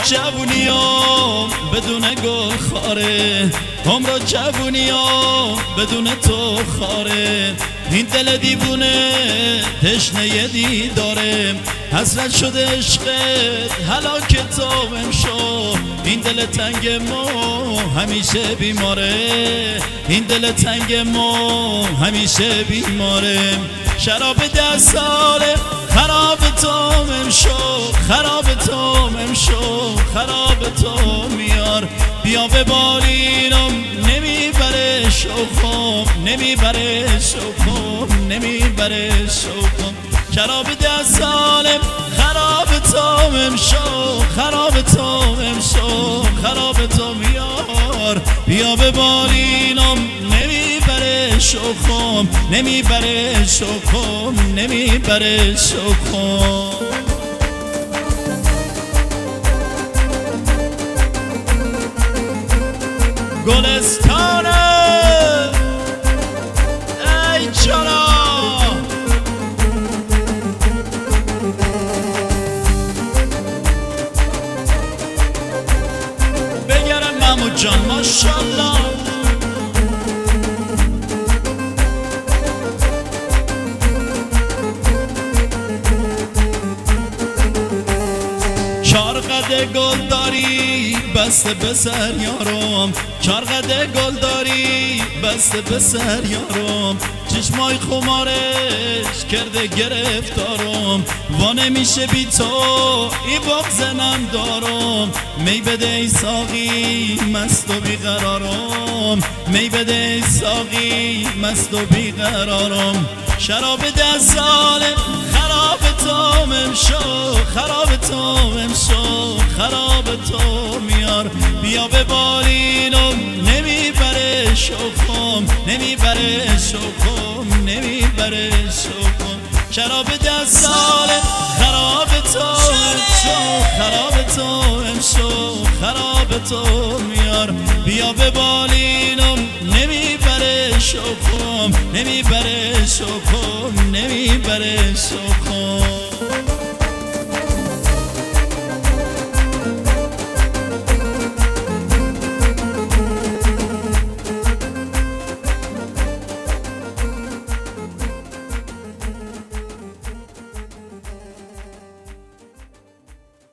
جوونیام بدون گل خاره، عمر جوونیام بدون تو خاره. این دل دیوونه تشنه دیداره، حسرت شده عشقت هلاک تو امشو. این دل تنگ ما همیشه بیماره، این دل تنگ ما همیشه بیماره. شراب 10 ساله خراب تو امشو، خراب تو امشو، خراب تو میار. بیا به بالینم نمیبره شوخم، نمیبره شوخم، نمیبره شوخم. شراب 10 ساله خراب تو امشو، خراب تو امشو، خراب تو میار. بیا به بالینم نمیبره شوخم، نمیبره شوخم، نمیبره شوخم. گلستانه ای جانا بگرم محمود جان ماشالله. چارقد گل داری بسته به سر یارم، چارقد گل داری بسته به سر یارم. چشمای خمارش کرده گرفتارم، و نمیشه بی تو ای بغزنم دارم. می بده ای ساقی مست و بیقرارم، می بده ای ساقی مست و بیقرارم. شراب 10 ساله خراب تو امشو، خراب تو امشو، خراب تو میار. بیا به بالینم نمیبره شوخم، نمیبره شوخم، نمیبره شوخم. شراب 10 ساله خراب تو امشو، خراب تو امشو، خراب تو میار. بیا به بالینم نمیبره شوخم، نمیبره شوخم، نمیبره شوخم.